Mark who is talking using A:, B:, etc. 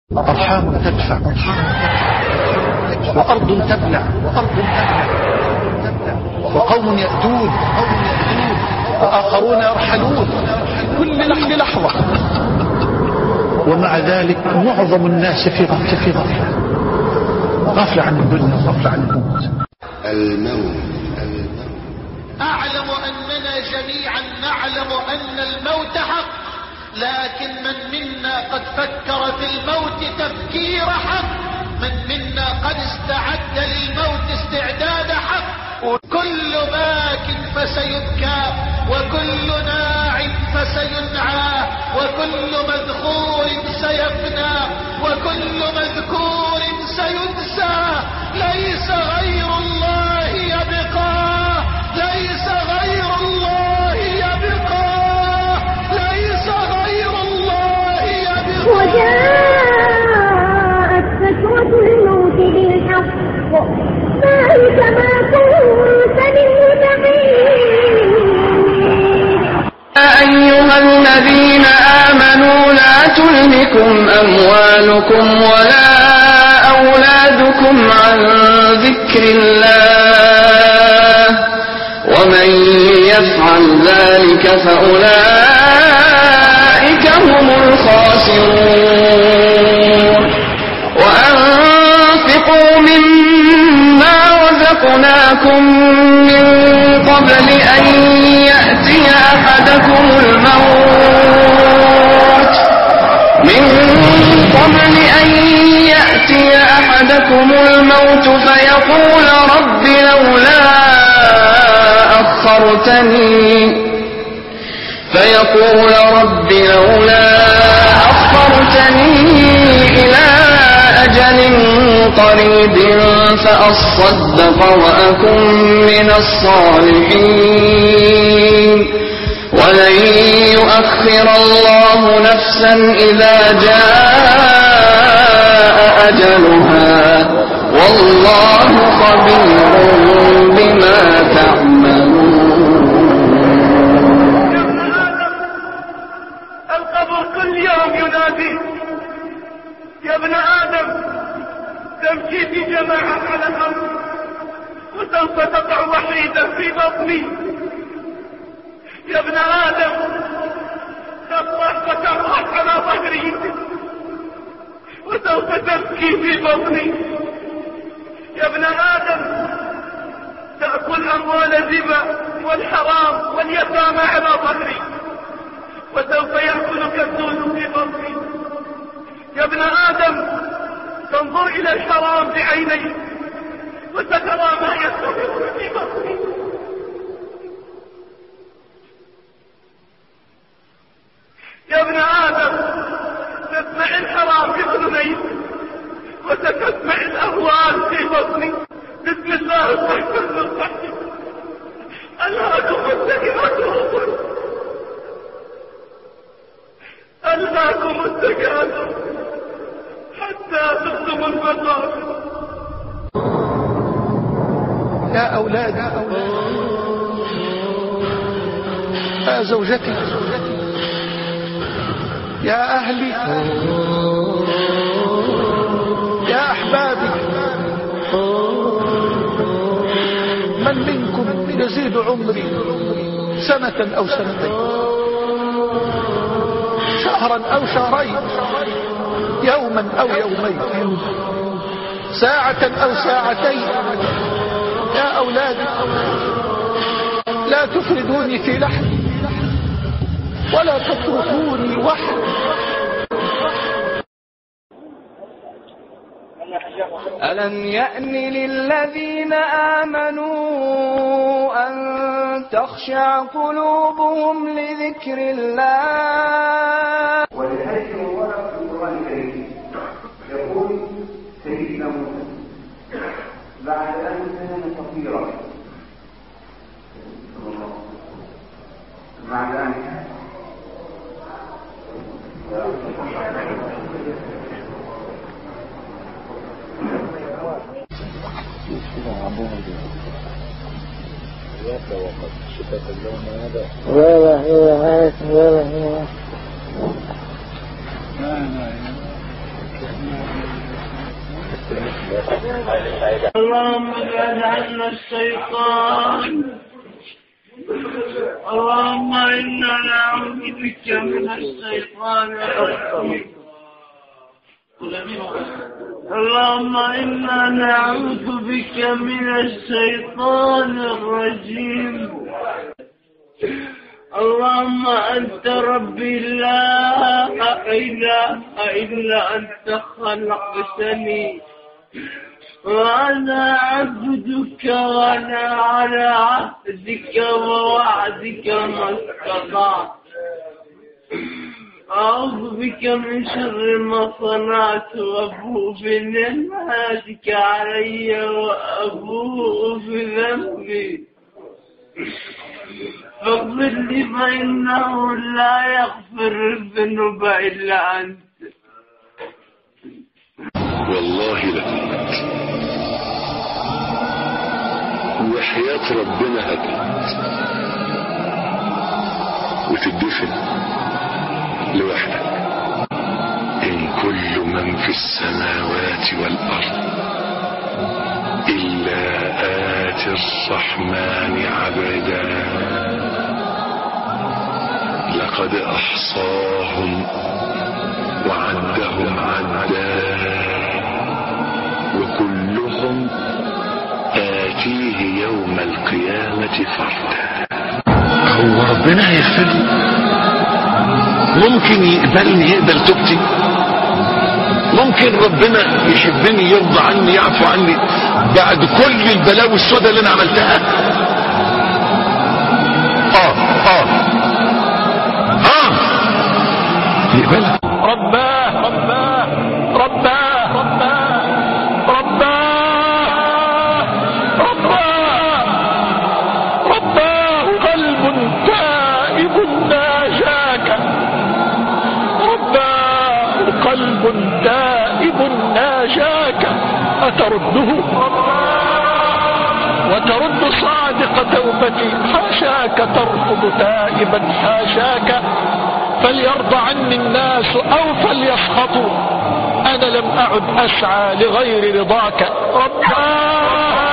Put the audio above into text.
A: أرحام تدفع وأرض تبلع وقوم يأتون وآخرون يرحلون كل لحظة. ومع ذلك معظم الناس في غفلة عن الدنيا وغفلة عن الموت.
B: أعلم أننا جميعا نعلم أن الموت حق، لكن من منا قد فكر في الموت تفكير حق، من منا قد استعد للموت استعداد حق. كل باك فسيبكى، وكل ناع فسينعى، وكل مذخور سيفنى، وكل مذكور سينسى. ليس غير الله يبقى، ليس غير الله يبقى، ليس غير الله يبقى.
C: وجاءت سكرة الموت بالحق، ذلك ما كنت منه تحيد.
D: يا أيها الذين آمنوا لا تلهكم أموالكم ولا أولادكم عن ذكر الله، ومن يفعل ذلك فأولئك هم الخاسرون. وأنفقوا مما رزقناكم من قبل أن يأتي أحدكم الموت فيقول رب لولا أخرتني إلى أجل قريب فأصدق وأكن من الصالحين، ولن يؤخر الله نفسا إذا جاء أجلها، والله خبير بما تعملون.
E: القبر كل يوم ينادي يا ابن آدم، تمشي في جماعة على الأرض وسوف تقع وحيدا في بطني. يا ابن آدم، تطلع فترحل على ظهري وسوف تبكي في بطني. يا ابن آدم، تأكل أموال الربا والحرام واليتامى على ظهري وسوف يأكلك الدود في بطني. يا ابن آدم، تنظر إلى الحرام بعينيك وسترى ما يستمر في بطني. يا ابن آدم، تسمع الحرام في أذنيك وستسمع الأهوال في بطني. بسم الله الرحمن الرحيم. ألهاكم التكاثر، ألهاكم التكاثر حتى زرتم المقابر.
A: يا أولادي، يا زوجتي، يا أهلي، يا أحبابي، من منكم يزيد عمري سنة أو سنتين، شهرا أو شهرين، يوما أو يومين، ساعة أو ساعتين. يا أولادي، لا تفردوني في لحمي ولا تتركوني وحدي.
D: ألم يأن للذين آمنوا أن تخشع قلوبهم لذكر الله.
F: ولذلك ورد في القرآن الكريم يقول سيدنا موسى بعد أن كان فقيرا بعد أن وقد شفت اللون هذا
E: اللهم ابعد عنا الشيطان. اللهم إنا نعوذ بك من الشيطان الرجيم. اللهم إنا نعوذ بك من الشيطان الرجيم. اللهم أنت ربي لا إله إلا أنت خلقتني وأنا عبدك وأنا على عهدك ووعدك ما استطعت. أعوذ بك من شر ما صنعت وأبوء بنعمتك علي وأبوء بذنبي فاغفر لي فإنه لا يغفر الذنوب إلا أنت.
A: والله لقيت وحياة ربنا هتموت وتدفن لوحدك. إن كل من في السماوات والأرض إلا آتي الرحمن عبدا لقد أحصاهم وعدهم عدا وكلهم آتيه يوم القيامة فردا. هو ربنا هيغفر ممكن يقبلني، يقبل توبتي؟ ممكن ربنا يحبني، يرضى عني، يعفو عني بعد كل البلاوي السوداء اللي انا عملتها؟ يقبلها.
B: رباه رباه رباه رباه رباه رباه رباه قلب تائب ناجاك. رباه قلب تائب ناجاك أترده وترد صادق توبتي؟ حاشاك ترفض تائبا، حاشاك. فليرضى عني الناس أو فليسخطوا، أنا لم أعد أسعى لغير رضاك. رباه